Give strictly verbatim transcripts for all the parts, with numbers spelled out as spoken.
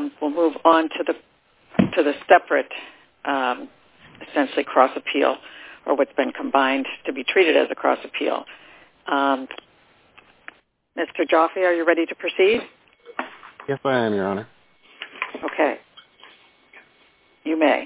um, we'll move on to the to the separate, um, essentially cross appeal, or what's been combined to be treated as a cross appeal. Um, Mister Joffe, are you ready to proceed? Yes, I am, Your Honor. Okay. You may.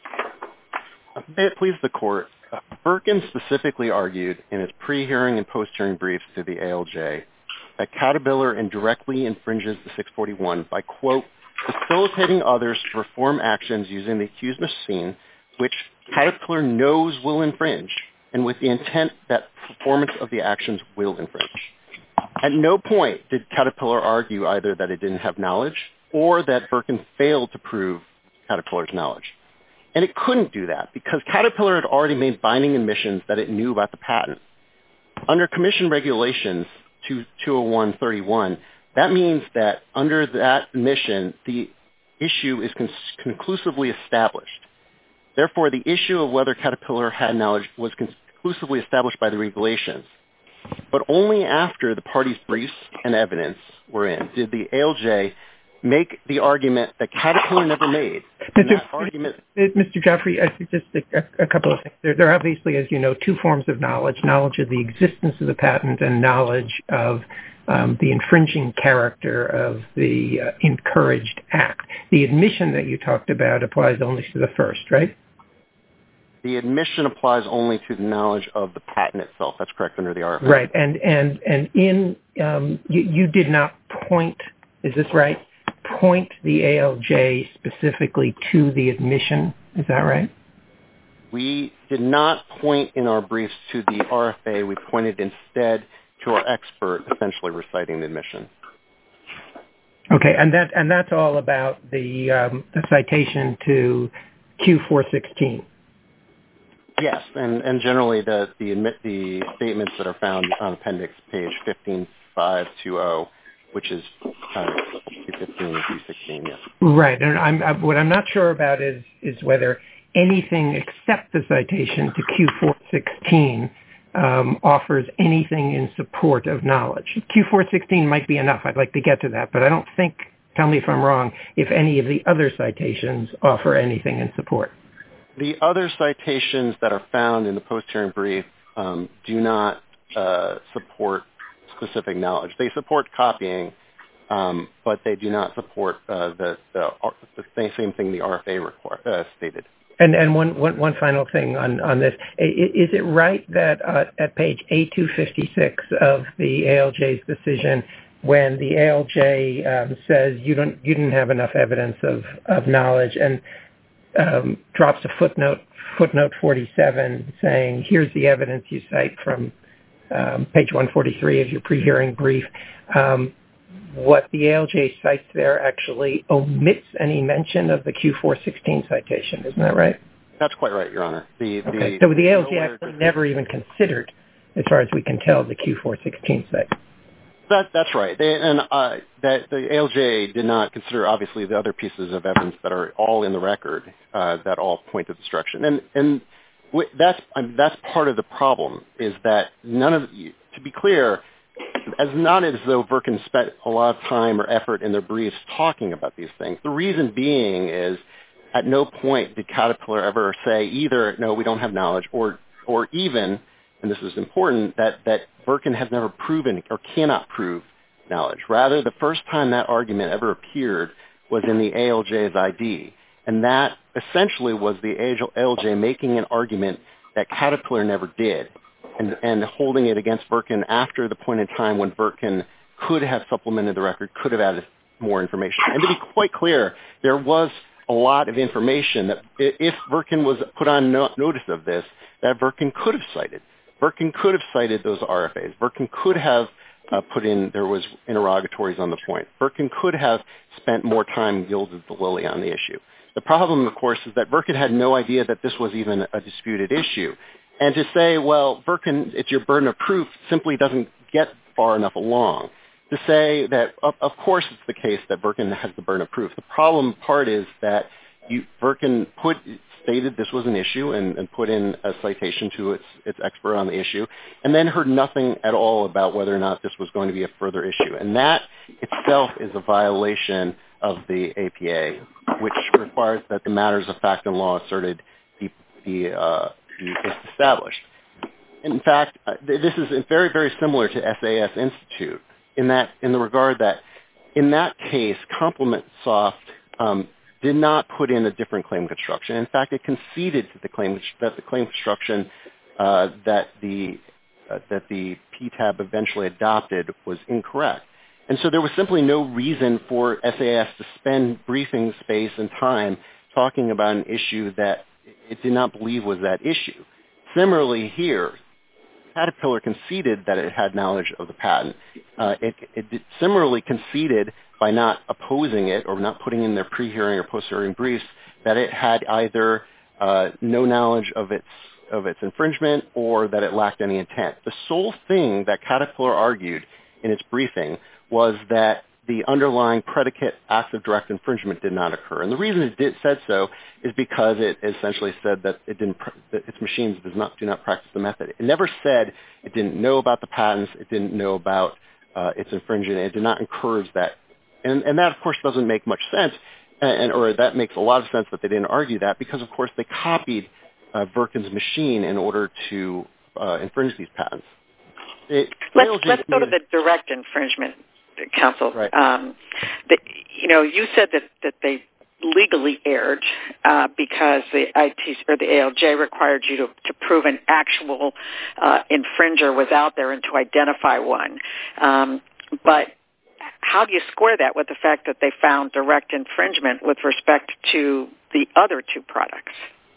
May it please the Court, uh, Birkin specifically argued in his pre-hearing and post-hearing briefs to the A L J that Caterpillar indirectly infringes the six forty-one by, quote, facilitating others to perform actions using the accused machine, which Caterpillar knows will infringe, and with the intent that performance of the actions will infringe. At no point did Caterpillar argue either that it didn't have knowledge or that Birkin failed to prove Caterpillar's knowledge. And it couldn't do that because Caterpillar had already made binding admissions that it knew about the patent. Under Commission Regulations two oh one thirty-one, that means that under that admission, the issue is con- conclusively established. Therefore, the issue of whether Caterpillar had knowledge was conclusively established by the regulations. But only after the parties' briefs and evidence were in did the A L J make the argument that Caterpillar never made. Mister That argument, Mister Joffe, I think just a, a couple of things. There, there are obviously, as you know, two forms of knowledge, knowledge of the existence of the patent and knowledge of um, the infringing character of the uh, encouraged act. The admission that you talked about applies only to the first, right? the admission applies only to the knowledge of the patent itself. That's correct under the R F A. Right, and and and in um, you, you did not point. Is this right? Point the A L J specifically to the admission. Is that right? We did not point in our briefs to the R F A. We pointed instead to our expert essentially reciting the admission. Okay, and that and that's all about the um, the citation to Q four sixteen. Yes, and, and generally the the, admit, the statements that are found on appendix page fifteen five twenty, which is uh, Q fifteen and Q sixteen. Yes. Right, and I'm I, what I'm not sure about is is whether anything except the citation to Q four sixteen um, offers anything in support of knowledge. Q four sixteen might be enough. I'd like to get to that, but I don't think. Tell me if I'm wrong. If any of the other citations offer anything in support. The other citations that are found in the post-hearing brief um, do not uh, support specific knowledge. They support copying, um, but they do not support uh, the, the, the same thing the R F A require, uh, stated. And, and one, one, one final thing on, on this. Is it right that uh, at page A two fifty-six of the A L J's decision, when the A L J um, says you don't you didn't have enough evidence of, of knowledge and um, drops a footnote, footnote forty-seven, saying here's the evidence you cite from um, page one forty-three of your pre-hearing brief, um, what the A L J cites there actually omits any mention of the Q four sixteen citation. Isn't that right? That's quite right, Your Honor. The, okay. the, So the A L J actually never even considered, as far as we can tell, the Q four sixteen site. That, that's right. They, and uh, that the A L J did not consider, obviously, the other pieces of evidence that are all in the record uh, that all point to destruction. And and w- that's I mean, that's part of the problem is that none of to be clear, as not as though Virkin spent a lot of time or effort in their briefs talking about these things. The reason being is at no point did Caterpillar ever say either no, we don't have knowledge, or or even, and this is important, that that Virkin has never proven or cannot prove knowledge. Rather, the first time that argument ever appeared was in the A L J's I D. And that essentially was the A L J making an argument that Caterpillar never did and, and holding it against Virkin after the point in time when Virkin could have supplemented the record, could have added more information. And to be quite clear, there was a lot of information that if Virkin was put on no- notice of this, that Virkin could have cited. Virkin could have cited those R F As. Virkin could have uh, put in, there was interrogatories on the point. Virkin could have spent more time gilded the lily on the issue. The problem, of course, is that Virkin had no idea that this was even a disputed issue. And to say, well, Virkin, it's your burden of proof, simply doesn't get far enough along. To say that, of, of course, it's the case that Virkin has the burden of proof. The problem part is that you, Virkin put... stated this was an issue and, and put in a citation to its, its expert on the issue, and then heard nothing at all about whether or not this was going to be a further issue. And that itself is a violation of the A P A, which requires that the matters of fact and law asserted be, be, uh, be established. In fact, uh, this is very, very similar to S A S Institute in that, in the regard that, in that case, Complement Soft um, did not put in a different claim construction. In fact, it conceded to the claim that the claim construction uh, that the uh, that the P T A B eventually adopted was incorrect. And so there was simply no reason for S A S to spend briefing space and time talking about an issue that it did not believe was that issue. Similarly here, Caterpillar conceded that it had knowledge of the patent. Uh, it, it similarly conceded by not opposing it or not putting in their pre-hearing or post-hearing briefs that it had either uh, no knowledge of its of its infringement or that it lacked any intent. The sole thing that Caterpillar argued in its briefing was that the underlying predicate acts of direct infringement did not occur. And the reason it did, said so is because it essentially said that it didn't, that its machines does not, do not practice the method. It never said it didn't know about the patents, it didn't know about uh, its infringement, it did not encourage that. And, and that, of course, doesn't make much sense, and, or that makes a lot of sense that they didn't argue that because, of course, they copied uh, Virkin's machine in order to uh, infringe these patents. It, let's let's go to the direct infringement, counsel. Right. Um, the, you know, you said that, that they legally erred uh, because the I T or the A L J required you to, to prove an actual uh, infringer was out there and to identify one. Um, but how do you square that with the fact that they found direct infringement with respect to the other two products?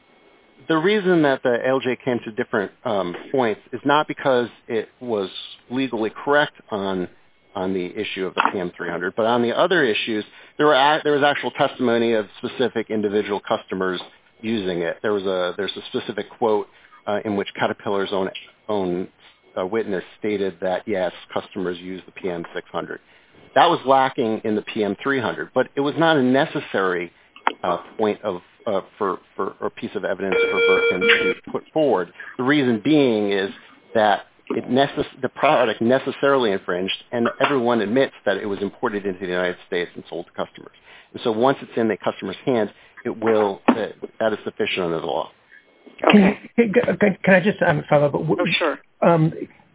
The reason that the A L J came to different um, points is not because it was legally correct on on the issue of the P M three hundred, but on the other issues, there were a, there was actual testimony of specific individual customers using it. There was a there's a specific quote uh, in which Caterpillar's own own uh, witness stated that yes, customers use the P M six hundred. That was lacking in the P M three hundred, but it was not a necessary uh, point of uh, for for or piece of evidence for Virkin to put forward. The reason being is that it necess- the product necessarily infringed, and everyone admits that it was imported into the United States and sold to customers. And so once it's in the customer's hands, it will uh, that is sufficient under the law. Okay. Can, can, can I just um, follow up? Oh, sure. Um,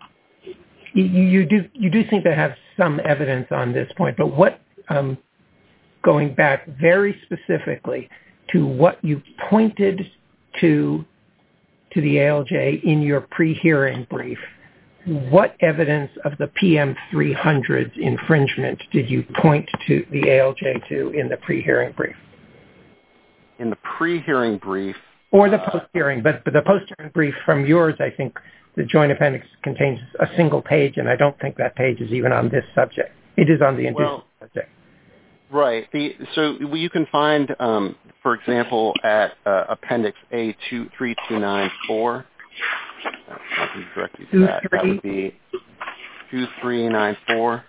you, you do you do seem to have some evidence on this point, but what um, going back very specifically to what you pointed to to the A L J in your pre-hearing brief, what evidence of the P M three hundred's infringement did you point to the A L J to in the pre-hearing brief? In the pre-hearing brief? Or the post-hearing, but, but the post-hearing brief from yours, I think the joint appendix contains a single page, and I don't think that page is even on this subject. It is on the inducement well, subject. Right. The, so you can find, um, for example, at uh, Appendix A three two nine four. Uh, I can direct you to that. That would be two three nine four.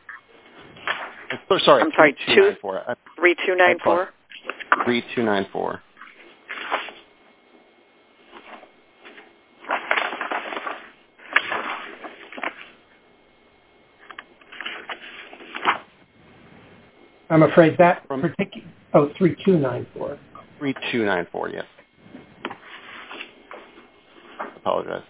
Oh, sorry, I'm sorry, three two nine four. three two nine four? three two nine four. I'm afraid that particular, oh, three two nine four. three two nine four, yes. Apologize.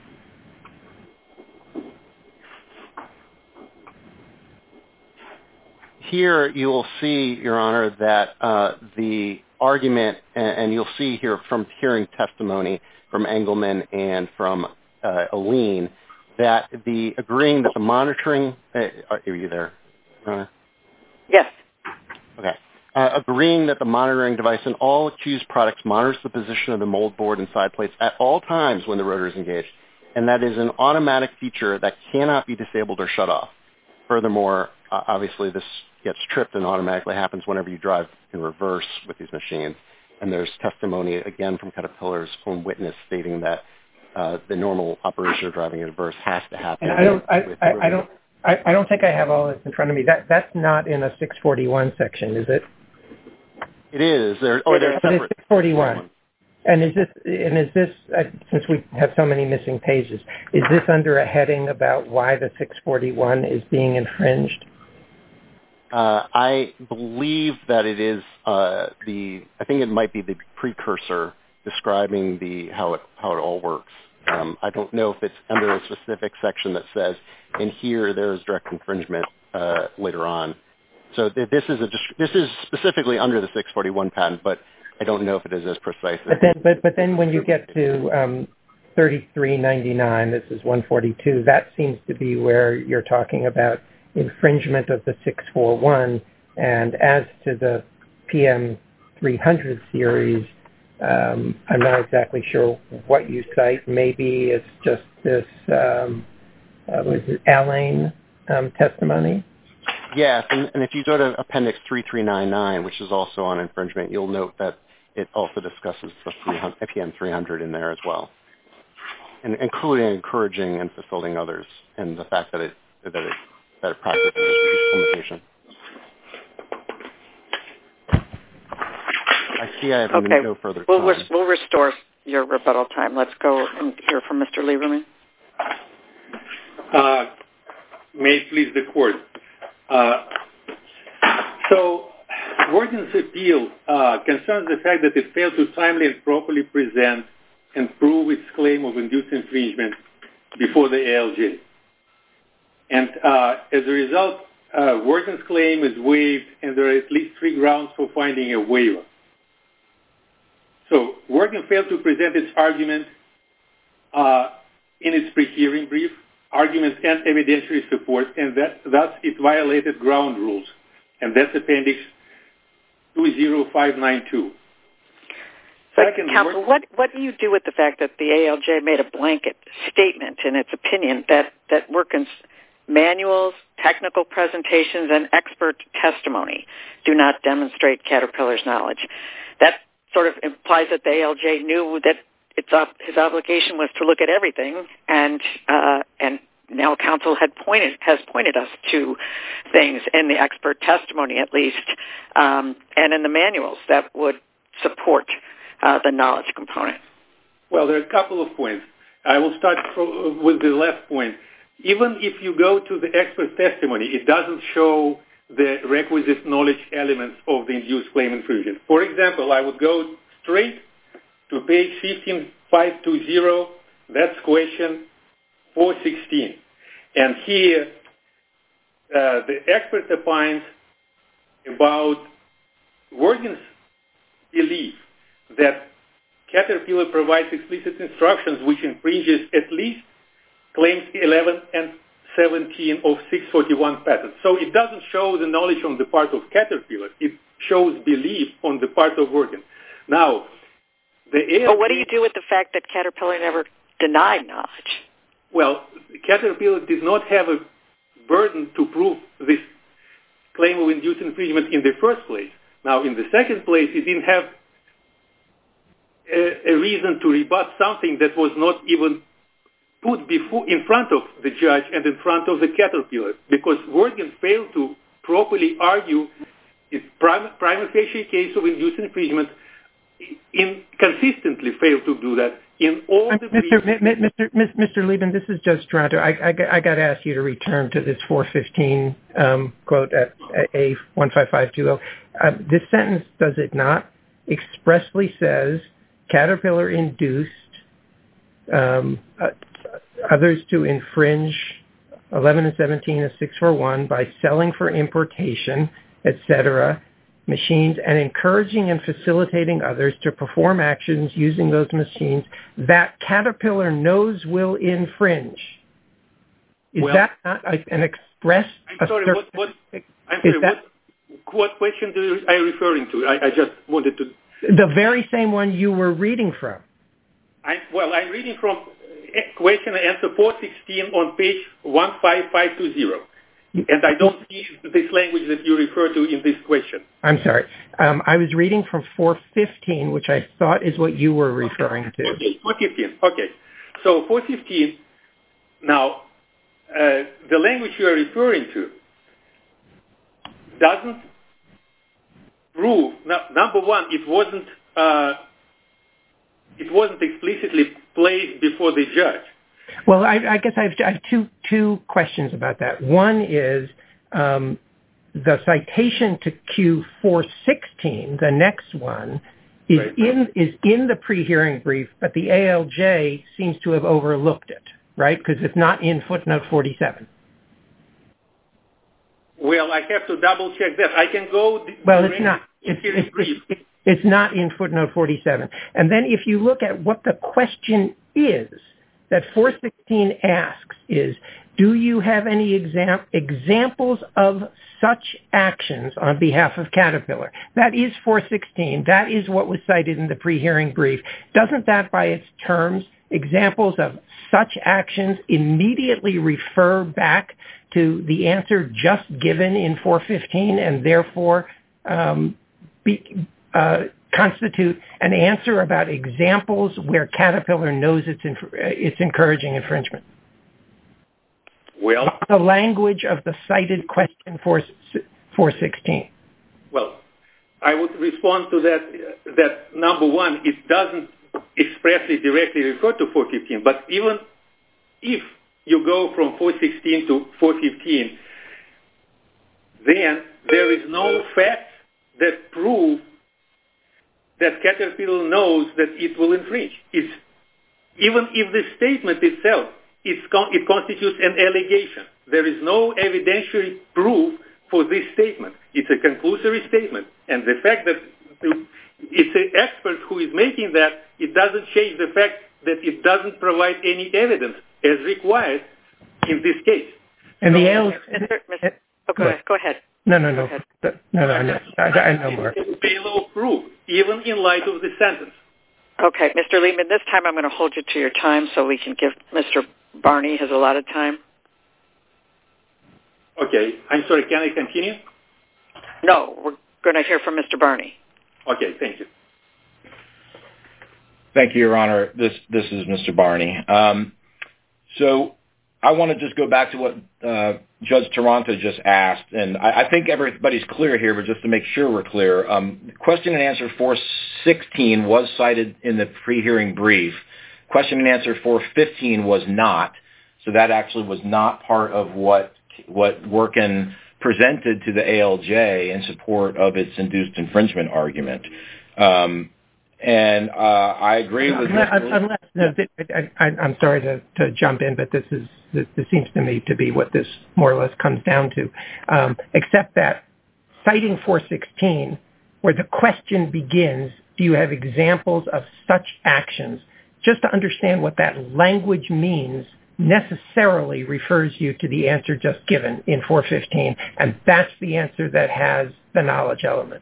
Here you will see, Your Honor, that uh, the argument, and, and you'll see here from hearing testimony from Engelman and from uh, Aline, that the agreeing that the monitoring, uh, are you there, Your Honor? Yes. Okay. Uh, agreeing that the monitoring device in all accused products monitors the position of the mold board and side plates at all times when the rotor is engaged, and that is an automatic feature that cannot be disabled or shut off. Furthermore, uh, obviously this gets tripped and automatically happens whenever you drive in reverse with these machines. And there's testimony, again, from Caterpillar's own witness stating that uh, the normal operation of driving in reverse has to happen. And I don't, I, with, I, I don't, I, I don't think I have all this in front of me. That that's not in a six forty-one section, is it? It is. There, oh, there's separate. six forty-one. And is this, and is this, uh, since we have so many missing pages, is this under a heading about why the six forty-one is being infringed? Uh, I believe that it is uh, the. I think it might be the precursor describing the how it how it all works. Um, I don't know if it's under a specific section that says, "In here there is direct infringement" uh, later on. So th- this is a this is specifically under the six forty-one patent, but I don't know if it is as precise. But then, but but then when you get to um, thirty-three ninety-nine, this is one forty-two. That seems to be where you're talking about infringement of the six forty-one, and as to the P M three hundred series, um, I'm not exactly sure what you cite. Maybe it's just this um, uh, was it Alain um, testimony? Yes, and, and if you go to Appendix thirty-three ninety-nine, which is also on infringement, you'll note that it also discusses the P M three hundred in there as well, and including encouraging and facilitating others, and the fact that it that it that it practices implementation. I see I have okay. no further we'll, time. We'll, we'll restore your rebuttal time. Let's go and hear from Mister Lieberman. Uh, may it please the court. Uh, so, Worgen's appeal uh, concerns the fact that it failed to timely and properly present and prove its claim of induced infringement before the A L J. And uh, as a result, uh, Worgen's claim is waived, and there are at least three grounds for finding a waiver. So, Worgen failed to present its argument uh, in its pre-hearing brief, arguments and evidentiary support, and that, thus it violated ground rules. And that's Appendix two zero five nine two. Second, Counsel, what, what do you do with the fact that the A L J made a blanket statement in its opinion that, that Worgen's manuals, technical presentations, and expert testimony do not demonstrate Caterpillar's knowledge? That sort of implies that the A L J knew that it's up, his obligation was to look at everything, and uh, and now counsel had pointed has pointed us to things in the expert testimony, at least, um, and in the manuals that would support uh, the knowledge component. Well, there are a couple of points. I will start with the last point. Even if you go to the expert testimony, it doesn't show the requisite knowledge elements of the induced claim infringement. For example, I would go straight to page fifteen five two zero, that's question four sixteen. And here, uh, the expert opines about Worgen's belief that Caterpillar provides explicit instructions which infringes at least claims eleven and seventeen of six forty-one patent. So it doesn't show the knowledge on the part of Caterpillar. It shows belief on the part of Worgen. Now, the A L J... But what do you do with the fact that Caterpillar never denied knowledge? Well, Caterpillar did not have a burden to prove this claim of induced infringement in the first place. Now, in the second place, it didn't have a, a reason to rebut something that was not even put before, in front of the judge and in front of the Caterpillar, because Worgen failed to properly argue its prima, prima facie case of induced infringement, in, consistently failed to do that in all the Mister Mister Mister Lieben, this is Judge Toronto. I, I, I got to ask you to return to this four fifteen um, quote at A one five five two zero. Uh, this sentence, does it not, expressly says Caterpillar induced um, uh, others to infringe eleven and seventeen of six forty-one by selling for importation, et cetera, machines, and encouraging and facilitating others to perform actions using those machines that Caterpillar knows will infringe. Is well, that not an express? I'm sorry, what, what, I'm sorry that, what, what question do you, are you referring to? I, I just wanted to... The very same one you were reading from. I, well, I'm reading from question and answer four sixteen on page one five five two zero. And I don't see this language that you refer to in this question. I'm sorry. Um, I was reading from four fifteen, which I thought is what you were referring to. Okay, four fifteen. Okay. So four fifteen, now, uh, the language you are referring to doesn't prove, now, number one, it wasn't, uh, it wasn't explicitly placed before the judge. Well, I, I guess I have, I have two two questions about that. One is um, the citation to Q four sixteen, the next one, is right. in is in the pre-hearing brief, but the A L J seems to have overlooked it, right? Because it's not in footnote forty-seven. Well, I have to double check that. I can go. Well, it's not. It's, it's, it's, it's not in footnote forty-seven. And then if you look at what the question is that four sixteen asks is, do you have any exam- examples of such actions on behalf of Caterpillar? That is four sixteen. That is what was cited in the pre-hearing brief. Doesn't that, by its terms, examples of such actions immediately refer back to the answer just given in four fifteen and therefore um, be, uh, constitute an answer about examples where Caterpillar knows it's, inf- it's encouraging infringement? Well, the language of the cited question for four sixteen. Well, I would respond to that. That number one, it doesn't expressly directly refer to four fifteen. But even if you go from four sixteen to four fifteen, then there is no fact that prove that Caterpillar knows that it will infringe. It's, even if the statement itself It's con- it constitutes an allegation. There is no evidentiary proof for this statement. It's a conclusory statement. And the fact that it's an expert who is making that, it doesn't change the fact that it doesn't provide any evidence as required in this case. And so, the L- Mister Mister Oh, go, ahead. go ahead. No, no, no. No, no, no. I, I know more. It's payload proof, even in light of the sentence. Okay, Mister Lehman, this time I'm going to hold you to your time so we can give Mister Barney has a lot of time. Okay. I'm sorry. Can I continue? No, we're going to hear from Mister Barney. Okay. Thank you. Thank you, Your Honor. This this is Mister Barney. Um, so I want to just go back to what uh, Judge Taranto just asked, and I, I think everybody's clear here, but just to make sure we're clear, um, question and answer four sixteen was cited in the pre-hearing brief. Question and answer four fifteen was not, so that actually was not part of what what Workin presented to the A L J in support of its induced infringement argument. Um, and uh, I agree with. Unless, unless no, I, I, I'm sorry to, to jump in, but this is this, this seems to me to be what this more or less comes down to. Um, except that citing four sixteen, where the question begins, do you have examples of such actions? Just to understand what that language means necessarily refers you to the answer just given in four fifteen, and that's the answer that has the knowledge element.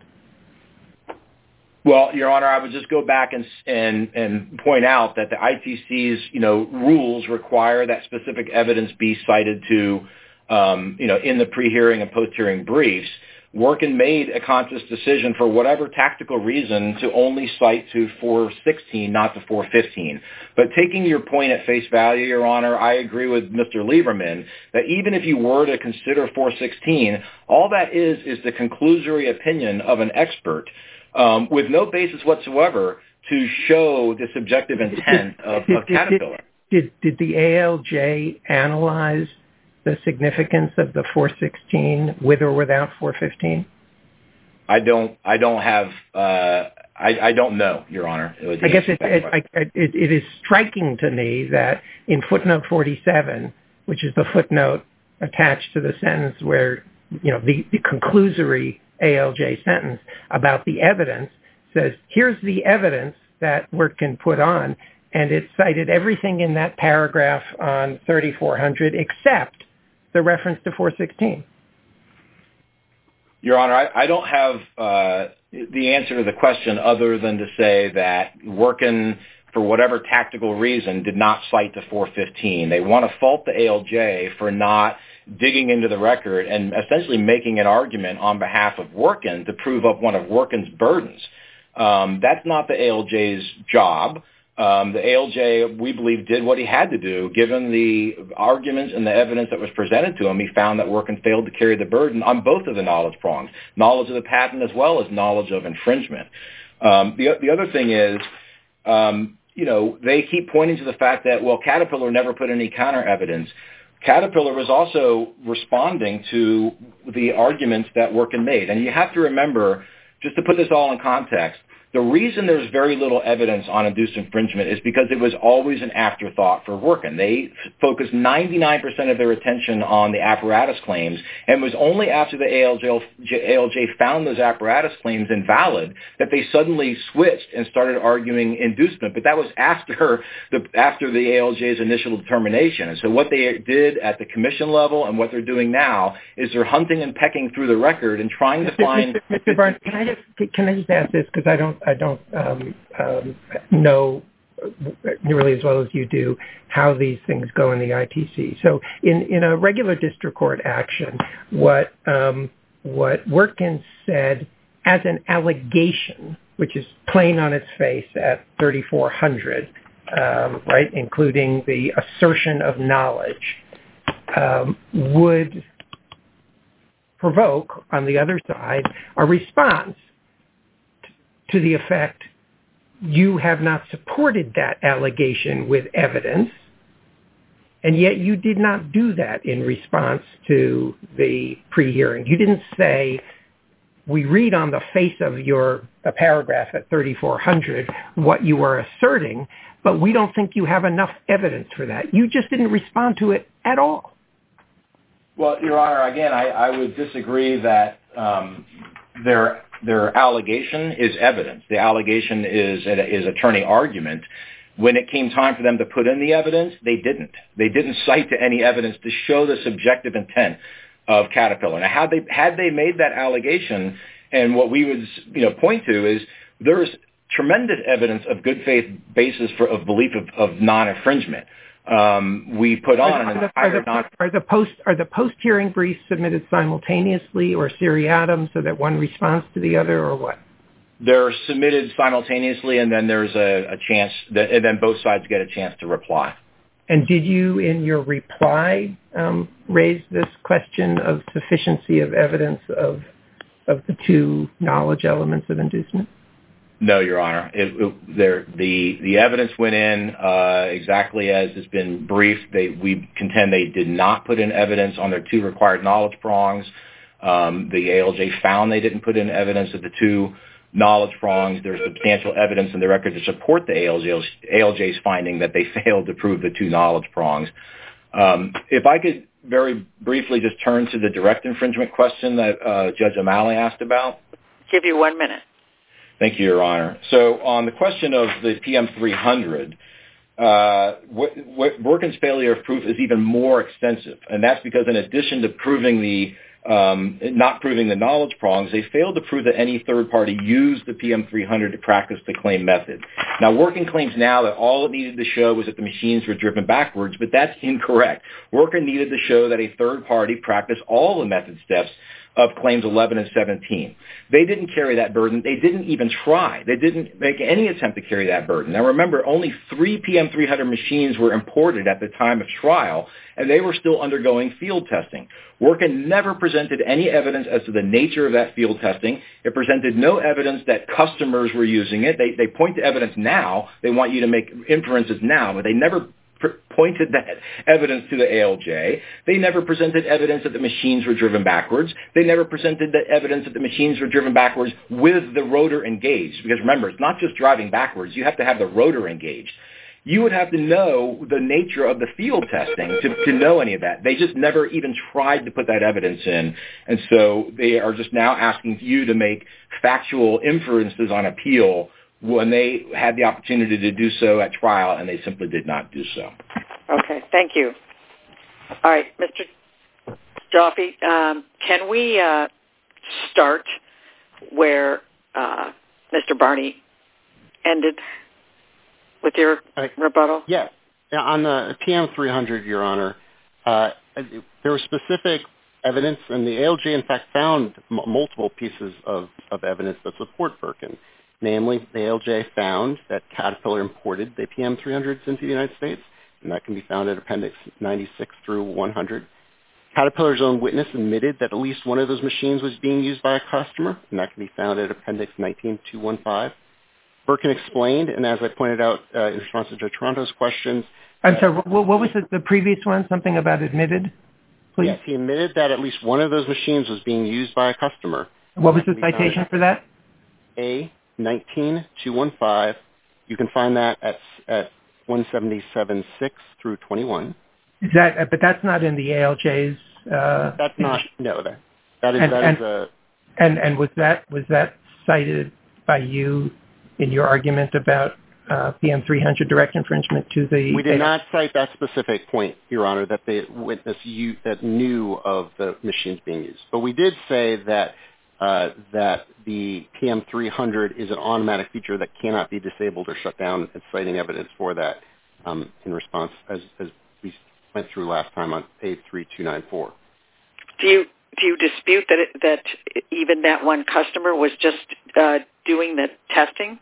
Well, Your Honor, I would just go back and and, and point out that the I T C's you know rules require that specific evidence be cited to um, you know in the pre-hearing and post-hearing briefs. Workin made a conscious decision for whatever tactical reason to only cite to four sixteen, not to four fifteen. But taking your point at face value, Your Honor, I agree with Mister Lieberman that even if you were to consider four sixteen, all that is is the conclusory opinion of an expert um, with no basis whatsoever to show the subjective intent of, of Caterpillar. Did, did, did the A L J analyze the significance of the four sixteen with or without four fifteen? I don't. I don't have. Uh, I, I don't know, Your Honor. I guess it, it, I, it, it is striking to me that in footnote forty-seven, which is the footnote attached to the sentence where you know the, the conclusory A L J sentence about the evidence says, "Here's the evidence that Workin put on," and it cited everything in that paragraph on thirty-four hundred except the reference to four sixteen. Your Honor, I, I don't have uh, the answer to the question other than to say that Workin, for whatever tactical reason, did not cite to four fifteen. They want to fault the A L J for not digging into the record and essentially making an argument on behalf of Workin to prove up one of Workin's burdens. Um, that's not the A L J's job. Um, the A L J, we believe, did what he had to do. Given the arguments and the evidence that was presented to him, he found that Workin failed to carry the burden on both of the knowledge prongs, knowledge of the patent as well as knowledge of infringement. Um, the, the other thing is, um, you know, they keep pointing to the fact that, well, Caterpillar never put any counter evidence. Caterpillar was also responding to the arguments that Workin made. And you have to remember, just to put this all in context, the reason there's very little evidence on induced infringement is because it was always an afterthought for Workin. They focused ninety-nine percent of their attention on the apparatus claims, and it was only after the A L J, A L J found those apparatus claims invalid that they suddenly switched and started arguing inducement. But that was after the after the A L J's initial determination. And so what they did at the commission level and what they're doing now is they're hunting and pecking through the record and trying to find... Mister Barnes, can I just, can I just ask this, because I don't I don't um, um, know nearly as well as you do how these things go in the I T C. So in, in a regular district court action, what um, what Workin said as an allegation, which is plain on its face at thirty-four hundred, um, right, including the assertion of knowledge, um, would provoke on the other side a response to the effect, you have not supported that allegation with evidence, and yet you did not do that in response to the pre-hearing. You didn't say, we read on the face of your a paragraph at thirty-four hundred what you are asserting, but we don't think you have enough evidence for that. You just didn't respond to it at all. Well, Your Honor, again, I, I would disagree that um, there Their allegation is evidence. The allegation is is attorney argument. When it came time for them to put in the evidence, they didn't. They didn't cite to any evidence to show the subjective intent of Caterpillar. Now, had they had they made that allegation, and what we would you know point to is there's tremendous evidence of good faith basis for of belief of, of non-infringement. Um, we put on are an the, are, the, non- are the post are the post hearing briefs submitted simultaneously or seriatim so that one responds to the other, or what? They're submitted simultaneously, and then there's a, a chance that, and then both sides get a chance to reply. And did you, in your reply, um, raise this question of sufficiency of evidence of of the two knowledge elements of inducement? No, Your Honor. It, it, there, the the evidence went in uh, exactly as has been briefed. They, we contend they did not put in evidence on their two required knowledge prongs. Um, the A L J found they didn't put in evidence of the two knowledge prongs. There's substantial evidence in the record to support the A L J's, A L J's finding that they failed to prove the two knowledge prongs. Um, if I could very briefly just turn to the direct infringement question that uh, Judge O'Malley asked about. Give you one minute. Thank you, Your Honor. So on the question of the P M three hundred, uh, what, what Workin's failure of proof is even more extensive, and that's because in addition to proving the um, not proving the knowledge prongs, they failed to prove that any third party used the P M three hundred to practice the claim method. Now, Workin claims now that all it needed to show was that the machines were driven backwards, but that's incorrect. Workin needed to show that a third party practiced all the method steps of claims eleven and seventeen. They didn't carry that burden. They didn't even try. They didn't make any attempt to carry that burden. Now, remember, only three P M three hundred machines were imported at the time of trial, and they were still undergoing field testing. Workin never presented any evidence as to the nature of that field testing. It presented no evidence that customers were using it. They, they point to evidence now. They want you to make inferences now, but they never pointed that evidence to the A L J. They never presented evidence that the machines were driven backwards. They never presented the evidence that the machines were driven backwards with the rotor engaged. Because remember, it's not just driving backwards. You have to have the rotor engaged. You would have to know the nature of the field testing to, to know any of that. They just never even tried to put that evidence in. And so they are just now asking you to make factual inferences on appeal when they had the opportunity to do so at trial, and they simply did not do so. Okay, thank you. All right, Mister Joffe, um, can we uh, start where uh, Mister Barney ended with your uh, rebuttal? Yeah. On the P M three hundred, Your Honor, uh, there was specific evidence, and the A L J, in fact, found m- multiple pieces of, of evidence that support Workin. Namely, the A L J found that Caterpillar imported the P M three hundreds into the United States, and that can be found at Appendix ninety-six through one hundred. Caterpillar's own witness admitted that at least one of those machines was being used by a customer, and that can be found at Appendix nineteen two one five. Birkin explained, and as I pointed out uh, in response to Joe Toronto's questions. I'm sorry, what, what was the, the previous one? Something about admitted, please? Yes, he admitted that at least one of those machines was being used by a customer. What was the citation for that? A nineteen two one five. You can find that at, at one seventy-seven six through twenty-one. Is that, but that's not in the A L J's. Uh, that's not. No, that that is and, that and, is a. And and was that was that cited by you in your argument about uh, P M three hundred direct infringement to the? We did not cite that specific point, Your Honor, that the witness you, that knew of the machines being used. But we did say that uh, that the P M three hundred is an automatic feature that cannot be disabled or shut down, and citing evidence for that um, in response, as, as we went through last time on A three two nine four. Do you do you dispute that it, that even that one customer was just uh, doing the testing?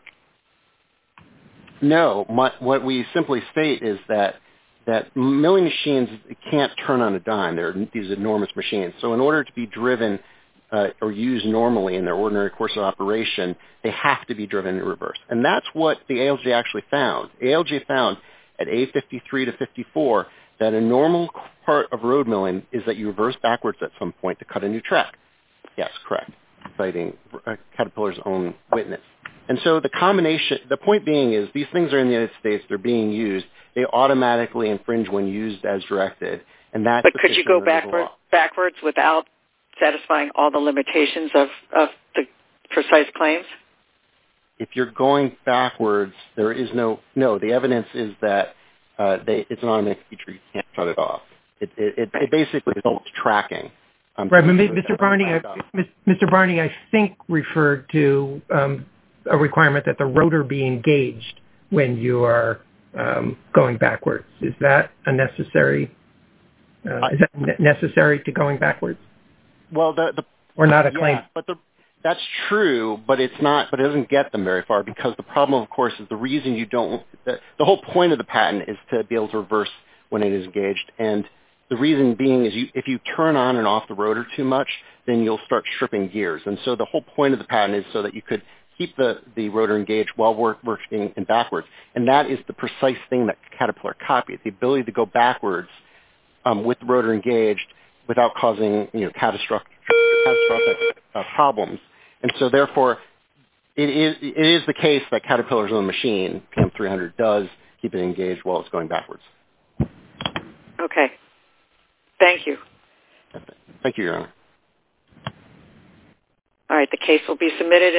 No. My, what we simply state is that that milling machines can't turn on a dime. They're these enormous machines. So in order to be driven uh, or used normally in their ordinary course of operation, they have to be driven in reverse. And that's what the A L J actually found. A L J found at A fifty-three to fifty-four that a normal part of road milling is that you reverse backwards at some point to cut a new track. Yes, correct, citing uh, Caterpillar's own witness. And so the combination, the point being is these things are in the United States, they're being used, they automatically infringe when used as directed. And that's but could you go backward, backwards without satisfying all the limitations of, of the precise claims? If you're going backwards, there is no, no, the evidence is that Uh, they, it's an automatic feature. You can't shut it off. It, it, it, it basically results tracking. Um, right, but Mister Barney, I, Mister Barney, I think referred to um, a requirement that the rotor be engaged when you are um, going backwards. Is that a necessary? Uh, is that ne- necessary to going backwards? Well, the, the or not a claim. Yeah, but the, that's true, but it's not. But it doesn't get them very far because the problem, of course, is the reason you don't. The, the whole point of the patent is to be able to reverse when it is engaged, and the reason being is you, if you turn on and off the rotor too much, then you'll start stripping gears. And so the whole point of the patent is so that you could keep the, the rotor engaged while work, working in backwards, and that is the precise thing that Caterpillar copied: the ability to go backwards um, with the rotor engaged without causing you know catastrophic, catastrophic uh, problems. And so, therefore, it is, it is the case that Caterpillar's own machine, P M three hundred, does keep it engaged while it's going backwards. Okay. Thank you. Thank you, Your Honor. All right. The case will be submitted.